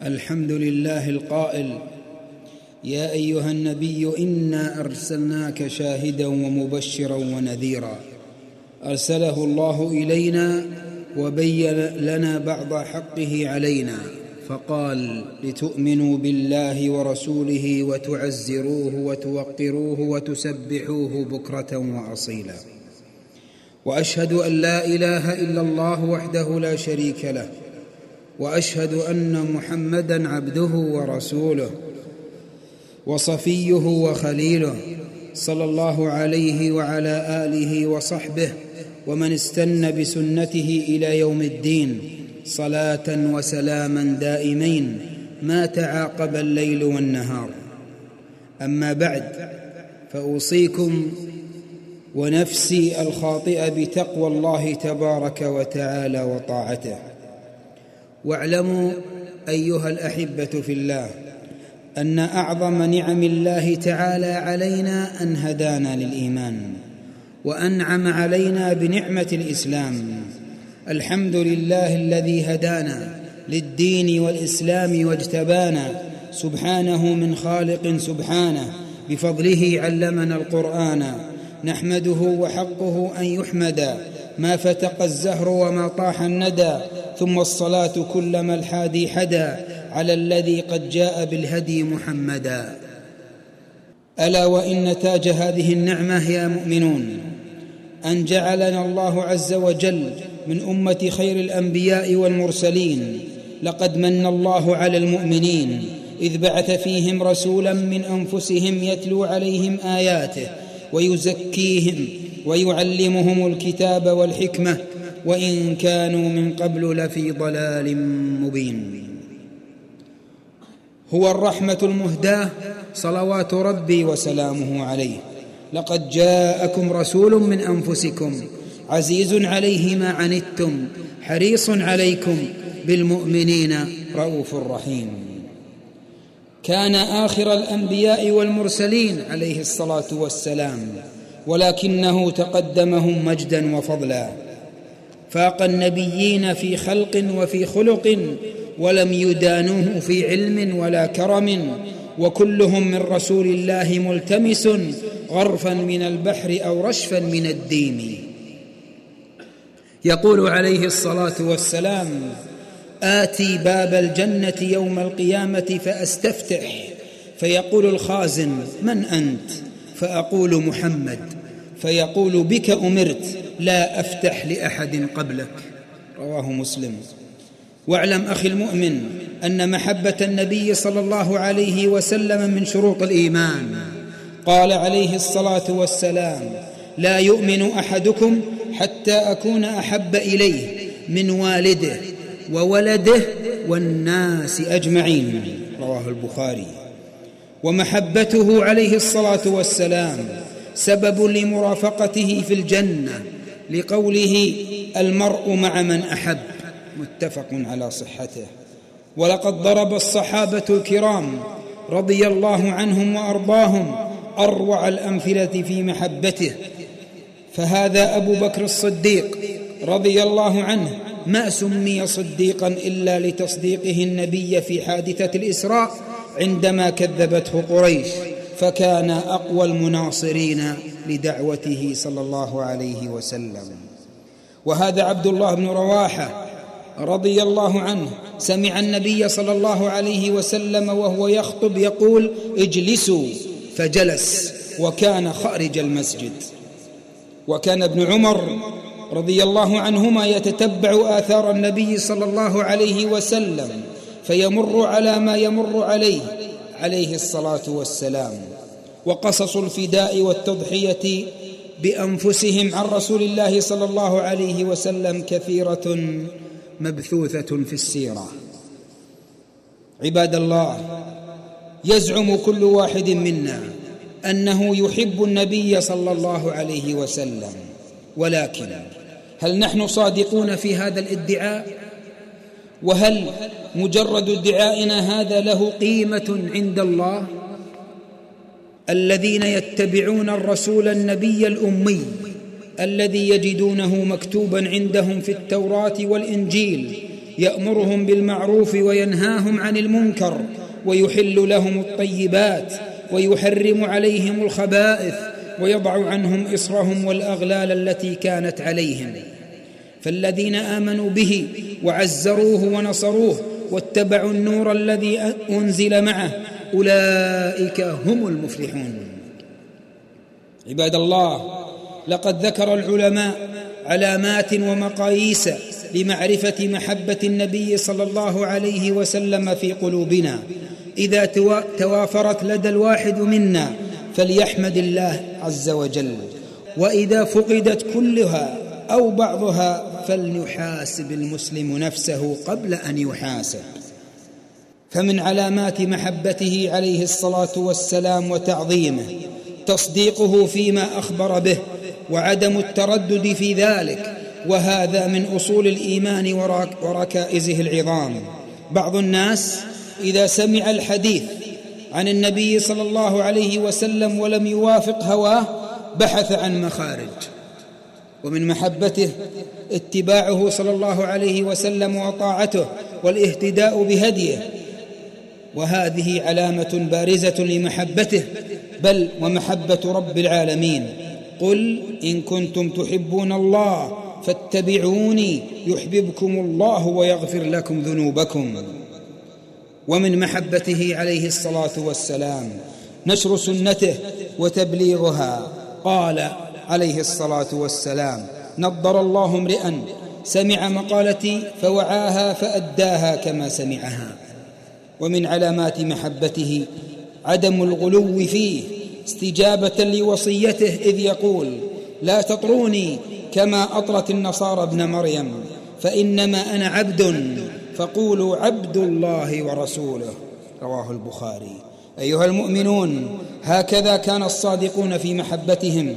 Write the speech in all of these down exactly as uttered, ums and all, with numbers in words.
الحمد لله القائل: يا أيها النبي إنا أرسلناك شاهدا ومبشرا ونذيرا. أرسله الله إلينا وبين لنا بعض حقه علينا، فقال: لتؤمنوا بالله ورسوله وتعزروه وتوقروه وتسبحوه بكرة وأصيلا. وأشهد أن لا إله إلا الله وحده لا شريك له، وأشهد أن محمدًا عبده ورسوله وصفيه وخليله، صلى الله عليه وعلى آله وصحبه ومن استنى بسنته إلى يوم الدين، صلاة وسلاما دائمين ما تعاقب الليل والنهار. أما بعد، فأوصيكم ونفسي الخاطئة بتقوى الله تبارك وتعالى وطاعته. واعلموا أيها الأحبة في الله أن أعظم نعم الله تعالى علينا أن هدانا للإيمان، وأنعم علينا بنعمة الإسلام. الحمد لله الذي هدانا للدين والإسلام واجتبانا، سبحانه من خالق سبحانه، بفضله علمنا القرآن. نحمده وحقه أن يحمدا، ما فتق الزهر وما طاح الندى، ثم الصلاة كلما الحادي حدا على الذي قد جاء بالهدي محمدا. ألا وإن تاج هذه النعمة يا مؤمنون أن جعلنا الله عز وجل من أمة خير الأنبياء والمرسلين. لقد من الله على المؤمنين إذ بعث فيهم رسولا من أنفسهم يتلو عليهم آياته ويزكيهم ويعلمهم الكتاب والحكمة، وإن كانوا من قبل لفي ضلال مبين. هو الرحمة المهداة، صلوات ربي وسلامه عليه. لقد جاءكم رسول من أنفسكم عزيز عليه ما عنتم، حريص عليكم بالمؤمنين رؤوف رحيم. كان آخر الأنبياء والمرسلين عليه الصلاة والسلام، ولكنه تقدمهم مجدا وفضلا، فاق النبيين في خلق وفي خلق، ولم يدانوه في علم ولا كرم، وكلهم من رسول الله ملتمس غرفا من البحر أو رشفا من الديم. يقول عليه الصلاة والسلام: آتي باب الجنة يوم القيامة فأستفتح، فيقول الخازن: من أنت؟ فأقول: محمد. فيقول: بك أمرت، لا أفتح لأحد قبلك. رواه مسلم. واعلم أخي المؤمن أن محبة النبي صلى الله عليه وسلم من شروط الإيمان. قال عليه الصلاة والسلام: لا يؤمن أحدكم حتى أكون أحب إليه من والده وولده والناس أجمعين. رواه البخاري. ومحبته عليه الصلاة والسلام سبب لمرافقته في الجنة، لقوله: المرء مع من أحب، متفق على صحته. ولقد ضرب الصحابة الكرام رضي الله عنهم وأرضاهم أروع الأمثلة في محبته. فهذا أبو بكر الصديق رضي الله عنه ما سمي صديقا إلا لتصديقه النبي في حادثة الإسراء عندما كذبته قريش، فكان أقوى المناصرين لدعوته صلى الله عليه وسلم. وهذا عبد الله بن رواحة رضي الله عنه سمع النبي صلى الله عليه وسلم وهو يخطب يقول: اجلسوا، فجلس، وكان خارج المسجد. وكان ابن عمر رضي الله عنهما يتتبع آثار النبي صلى الله عليه وسلم، فيمر على ما يمر عليه عليه الصلاة والسلام. وقصص الفداء والتضحية بأنفسهم عن رسول الله صلى الله عليه وسلم كثيرة مبثوثة في السيرة. عباد الله، يزعم كل واحد منا أنه يحب النبي صلى الله عليه وسلم، ولكن هل نحن صادقون في هذا الادعاء؟ وهل مجرد ادعائنا هذا له قيمة عند الله؟ الذين يتبعون الرسول النبي الأمي الذي يجدونه مكتوبا عندهم في التوراة والإنجيل يأمرهم بالمعروف وينهاهم عن المنكر ويحل لهم الطيبات ويحرم عليهم الخبائث ويضع عنهم إصرهم والأغلال التي كانت عليهم. فالذين آمنوا به وعزروه ونصروه واتبعوا النور الذي أنزل معه أولئك هم المفلحون. عباد الله، لقد ذكر العلماء علامات ومقاييس لمعرفة محبة النبي صلى الله عليه وسلم في قلوبنا. إذا توافرت لدى الواحد منا فليحمد الله عز وجل، وإذا فقدت كلها أو بعضها فليحاسب المسلم نفسه قبل أن يحاسب. فمن علامات محبته عليه الصلاة والسلام وتعظيمه تصديقه فيما أخبر به وعدم التردد في ذلك، وهذا من أصول الإيمان وركائزه العظام. بعض الناس إذا سمع الحديث عن النبي صلى الله عليه وسلم ولم يوافق هواه بحث عن مخارج. ومن محبته اتباعه صلى الله عليه وسلم وطاعته والاهتداء بهديه، وهذه علامة بارزة لمحبته بل ومحبة رب العالمين. قل إن كنتم تحبون الله فاتبعوني يحببكم الله ويغفر لكم ذنوبكم. ومن محبته عليه الصلاة والسلام نشر سنته وتبليغها. قال عليه الصلاة والسلام: نضر الله امرئا سمع مقالتي فوعاها فأداها كما سمعها. ومن علامات محبته عدم الغلو فيه استجابة لوصيته إذ يقول: لا تطروني كما أطرت النصارى ابن مريم فإنما أنا عبد فقولوا عبد الله ورسوله. رواه البخاري. أيها المؤمنون، هكذا كان الصادقون في محبتهم.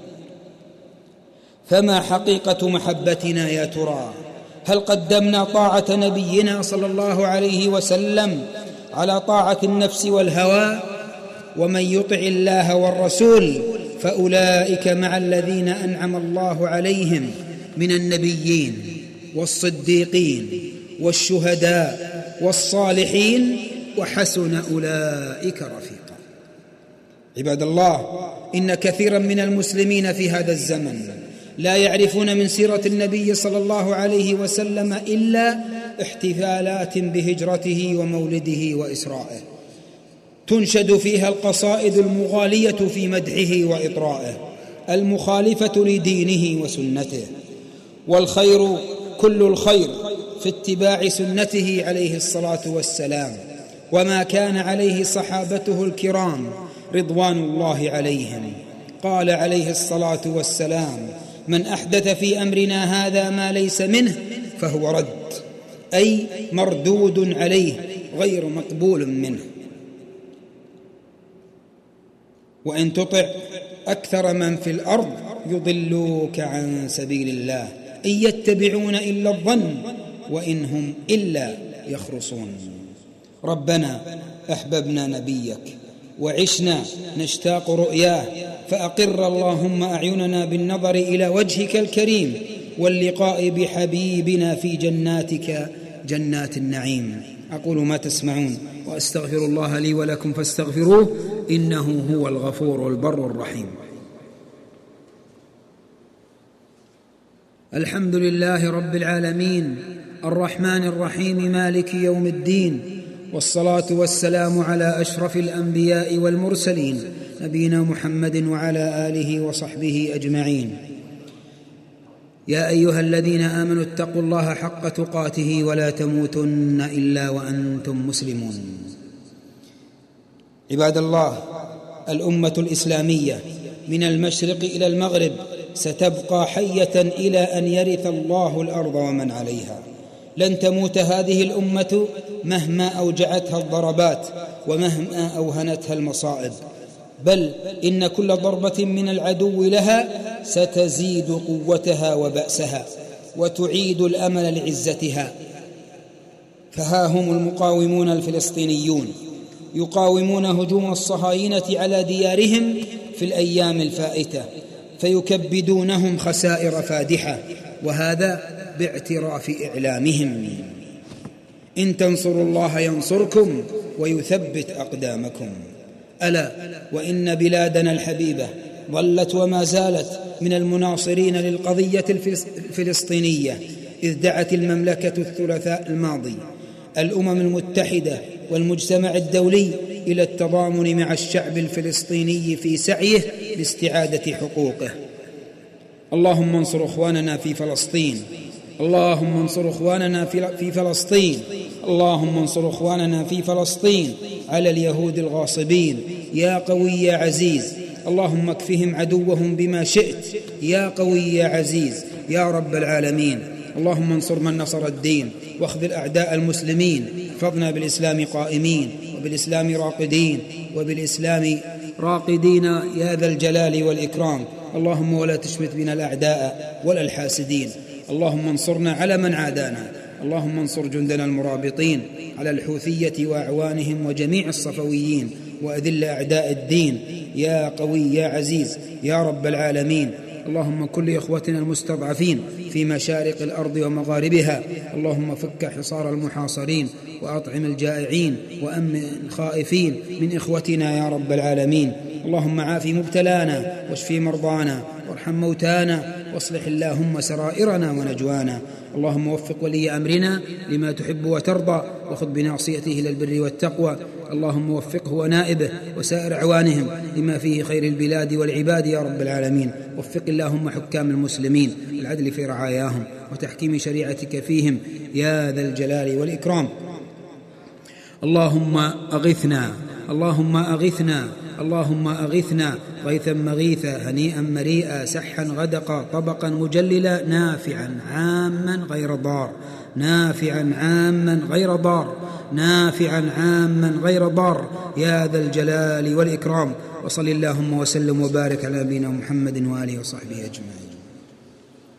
فما حقيقة محبتنا يا ترى؟ هل قدمنا طاعة نبينا صلى الله عليه وسلم على طاعة النفس والهوى؟ ومن يطع الله والرسول فأولئك مع الذين أنعم الله عليهم من النبيين والصديقين والشهداء والصالحين وحسن أولئك رفيقا. عباد الله، إن كثيرا من المسلمين في هذا الزمن لا يعرفون من سيرة النبي صلى الله عليه وسلم إلا احتفالات بهجرته ومولده وإسرائه، تنشد فيها القصائد المغالية في مدحه وإطرائه المخالفة لدينه وسنته. والخير كل الخير في اتباع سنته عليه الصلاة والسلام وما كان عليه صحابته الكرام رضوان الله عليهم. قال عليه الصلاة والسلام: من أحدث في أمرنا هذا ما ليس منه فهو رد، أي مردود عليه غير مقبول منه. وإن تطع أكثر من في الأرض يضلوك عن سبيل الله إن يتبعون إلا الظن وإن هم إلا يخرصون. ربنا أحببنا نبيك وعشنا نشتاق رؤياه، فأقر اللهم أعيننا بالنظر إلى وجهك الكريم واللقاء بحبيبنا في جناتك جنات النعيم. أقول ما تسمعون وأستغفر الله لي ولكم فاستغفروه إنه هو الغفور البر الرحيم. الحمد لله رب العالمين الرحمن الرحيم مالك يوم الدين، والصلاة والسلام على أشرف الأنبياء والمرسلين نبينا محمد وعلى آله وصحبه أجمعين. يا أيها الذين آمنوا اتقوا الله حق تقاته ولا تموتن إلا وأنتم مسلمون. عباد الله، الأمة الإسلامية من المشرق إلى المغرب ستبقى حية إلى أن يرث الله الأرض ومن عليها. لن تموت هذه الأمة مهما أوجعتها الضربات ومهما أوهنتها المصائب، بل إن كل ضربة من العدو لها ستزيد قوتها وبأسها وتعيد الأمل لعزتها. فها هم المقاومون الفلسطينيون يقاومون هجوم الصهاينة على ديارهم في الأيام الفائتة، فيكبدونهم خسائر فادحة، وهذا باعتراف إعلامهم. إن تنصروا الله ينصركم ويثبت أقدامكم. ألا وإن بلادنا الحبيبة ظلت وما زالت من المناصرين للقضية الفلسطينية، إذ دعت المملكة الثلاثاء الماضي الأمم المتحدة والمجتمع الدولي إلى التضامن مع الشعب الفلسطيني في سعيه لاستعادة حقوقه. اللهم انصر إخواننا في فلسطين، اللهم انصر إخواننا في فلسطين، اللهم انصر إخواننا في فلسطين على اليهود الغاصبين يا قوي يا عزيز. اللهم اكفهم عدوهم بما شئت يا قوي يا عزيز يا رب العالمين. اللهم انصر من نصر الدين واخذل أعداء المسلمين. احفظنا بالإسلام قائمين وبالإسلام راقدين وبالإسلام راقدين يا ذا الجلال والإكرام. اللهم ولا تشمت بنا الأعداء ولا الحاسدين. اللهم انصرنا على من عادانا. اللهم انصر جندنا المرابطين على الحوثية وأعوانهم وجميع الصفويين، وأذل أعداء الدين يا قوي يا عزيز يا رب العالمين. اللهم كن لإخوتنا المستضعفين في مشارق الأرض ومغاربها. اللهم فك حصار المحاصرين وأطعم الجائعين وأمن الخائفين من إخوتنا يا رب العالمين. اللهم عاف مبتلانا واشف مرضانا وارحم موتانا واصلح اللهم سرائرنا ونجوانا. اللهم وفق ولي أمرنا لما تحب وترضى وخذ بناصيته إلى البر والتقوى. اللهم وفقه ونائبه وسائر أعوانهم لما فيه خير البلاد والعباد يا رب العالمين. وفق اللهم حكام المسلمين العدل في رعاياهم وتحكيم شريعتك فيهم يا ذا الجلال والإكرام. اللهم أغثنا، اللهم أغثنا، اللهم أغثنا غيثا مغيثا هنيئا مريئا سحا غدقا طبقا مجللا نافعا عاما غير ضار، نافعا عاما غير ضار، نافعا عاما غير ضار يا ذا الجلال والإكرام. وصل اللهم وسلم وبارك على نبينا محمد وآله وصحبه أجمعين.